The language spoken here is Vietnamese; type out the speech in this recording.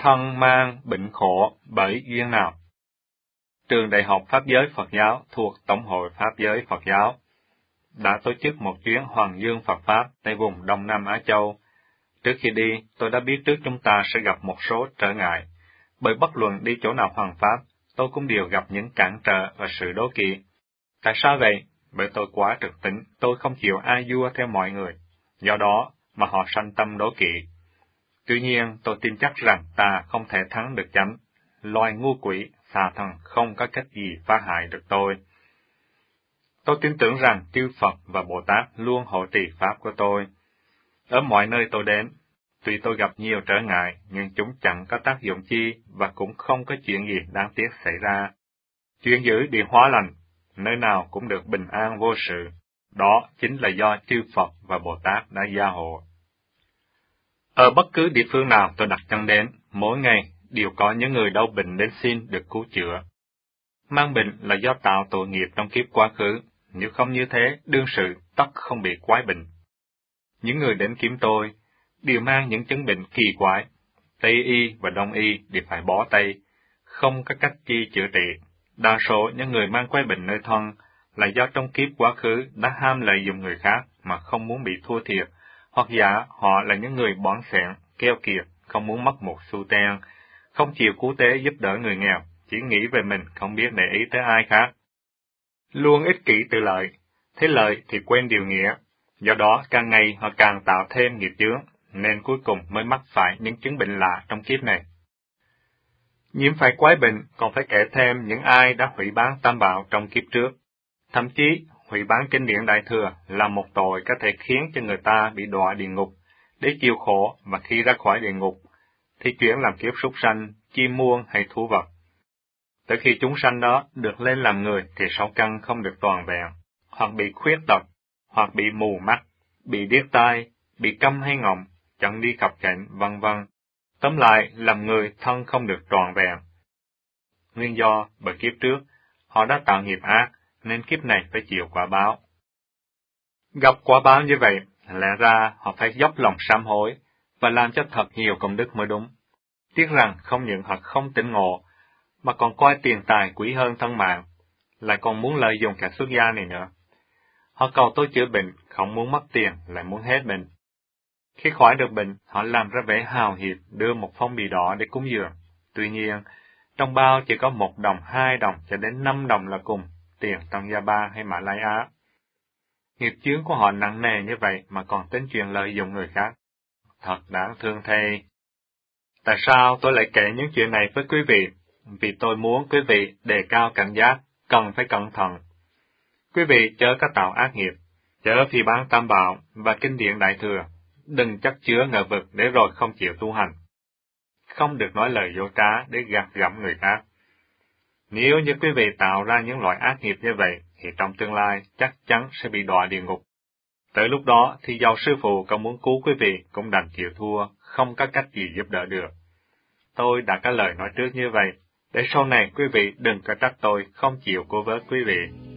thân mang bệnh khổ bởi duyên nào? Trường Đại học Pháp giới Phật giáo thuộc Tổng hội Pháp giới Phật giáo đã tổ chức một chuyến Hoàng dương Phật Pháp tại vùng Đông Nam Á Châu. Trước khi đi, tôi đã biết trước chúng ta sẽ gặp một số trở ngại, bởi bất luận đi chỗ nào hoàng Pháp, tôi cũng đều gặp những cản trở và sự đố kỵ. Tại sao vậy? Bởi tôi quá trực tính, tôi không chịu ai vua theo mọi người, do đó mà họ sanh tâm đố kỵ. Tuy nhiên, tôi tin chắc rằng ta không thể thắng được chánh. Loài ngu quỷ, tà thần không có cách gì phá hại được tôi. Tôi tin tưởng rằng chư Phật và Bồ Tát luôn hộ trì Pháp của tôi. Ở mọi nơi tôi đến, tuy tôi gặp nhiều trở ngại, nhưng chúng chẳng có tác dụng chi và cũng không có chuyện gì đáng tiếc xảy ra. Chuyện dữ điện hóa lành, nơi nào cũng được bình an vô sự. Đó chính là do chư Phật và Bồ Tát đã gia hộ. Ở bất cứ địa phương nào tôi đặt chân đến, mỗi ngày đều có những người đau bệnh đến xin được cứu chữa. Mang bệnh là do tạo tội nghiệp trong kiếp quá khứ, nếu không như thế, đương sự tất không bị quái bệnh. Những người đến kiếm tôi đều mang những chứng bệnh kỳ quái, Tây y và Đông y đều phải bó tay, không có cách chi chữa trị. Đa số những người mang quái bệnh nơi thân là do trong kiếp quá khứ đã ham lợi dụng người khác mà không muốn bị thua thiệt, hoặc giả họ là những người bỏng sẻn, keo kiệt, không muốn mất một xu ten, không chịu cứu tế giúp đỡ người nghèo, chỉ nghĩ về mình, không biết để ý tới ai khác. Luôn ích kỷ tự lợi, thế lợi thì quên điều nghĩa, do đó càng ngày họ càng tạo thêm nghiệp chướng, nên cuối cùng mới mắc phải những chứng bệnh lạ trong kiếp này. Nhiễm phải quái bệnh còn phải kể thêm những ai đã hủy bán tam bảo trong kiếp trước. Thậm chí, hủy bán kinh điển Đại Thừa là một tội có thể khiến cho người ta bị đọa địa ngục, để chịu khổ, và khi ra khỏi địa ngục, thì chuyển làm kiếp súc sanh, chim muông hay thú vật. Tới khi chúng sanh đó được lên làm người thì sáu căn không được toàn vẹn, hoặc bị khuyết tật, hoặc bị mù mắt, bị điếc tai, bị câm hay ngọng, chẳng đi khập khểnh, vân vân. Tóm lại, làm người thân không được trọn vẹn. Nguyên do bởi kiếp trước, họ đã tạo nghiệp ác, nên kiếp này phải chịu quả báo. Gặp quả báo như vậy, lẽ ra họ phải dốc lòng sám hối, và làm cho thật nhiều công đức mới đúng. Tiếc rằng không những họ không tỉnh ngộ, mà còn coi tiền tài quý hơn thân mạng, lại còn muốn lợi dụng cả xuất gia này nữa. Họ cầu tôi chữa bệnh, không muốn mất tiền, lại muốn hết bệnh. Khi khỏi được bệnh, họ làm ra vẻ hào hiệp, đưa một phong bì đỏ để cúng dường. Tuy nhiên, trong bao chỉ có 1 đồng, 2 đồng cho đến 5 đồng là cùng, tiền trong Java hay Mã Lai Á. Nghiệp chướng của họ nặng nề như vậy mà còn tính chuyện lợi dụng người khác. Thật đáng thương thay. Tại sao tôi lại kể những chuyện này với quý vị? Vì tôi muốn quý vị đề cao cảnh giác, cần phải cẩn thận. Quý vị chớ có tạo ác nghiệp, chớ phi bán tam bảo và kinh điển Đại Thừa, đừng chắc chứa ngờ vực để rồi không chịu tu hành. Không được nói lời dối trá để gạt gẫm người khác. Nếu như quý vị tạo ra những loại ác nghiệp như vậy, thì trong tương lai chắc chắn sẽ bị đọa địa ngục. Tới lúc đó thì dầu sư phụ có muốn cứu quý vị cũng đành chịu thua, không có cách gì giúp đỡ được. Tôi đã có lời nói trước như vậy, để sau này quý vị đừng có trách tôi không chịu cứu vớt quý vị.